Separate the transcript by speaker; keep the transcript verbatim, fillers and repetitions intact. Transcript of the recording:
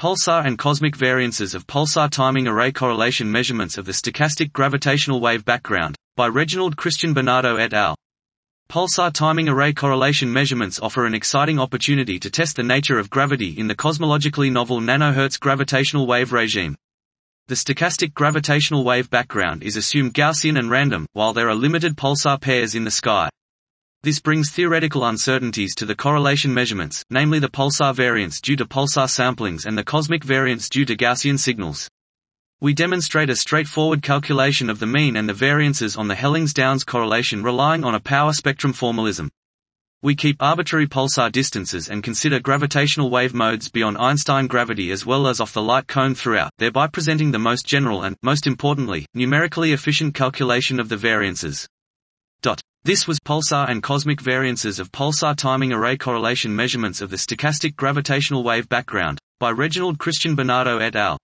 Speaker 1: Pulsar and cosmic variances of pulsar timing array correlation measurements of the stochastic gravitational wave background, by Reginald Christian Bernardo et al. Pulsar timing array correlation measurements offer an exciting opportunity to test the nature of gravity in the cosmologically novel nanohertz gravitational wave regime. The stochastic gravitational wave background is assumed Gaussian and random, while there are limited pulsar pairs in the sky. This brings theoretical uncertainties to the correlation measurements, namely the pulsar variance due to pulsar samplings and the cosmic variance due to Gaussian signals. We demonstrate a straightforward calculation of the mean and the variances on the Hellings-Downs correlation relying on a power spectrum formalism. We keep arbitrary pulsar distances and consider gravitational wave modes beyond Einstein gravity as well as off the light cone throughout, thereby presenting the most general and, most importantly, numerically efficient calculation of the variances. This was Pulsar and Cosmic Variances of Pulsar Timing Array Correlation Measurements of the Stochastic Gravitational Wave Background, by Reginald Christian Bernardo et al.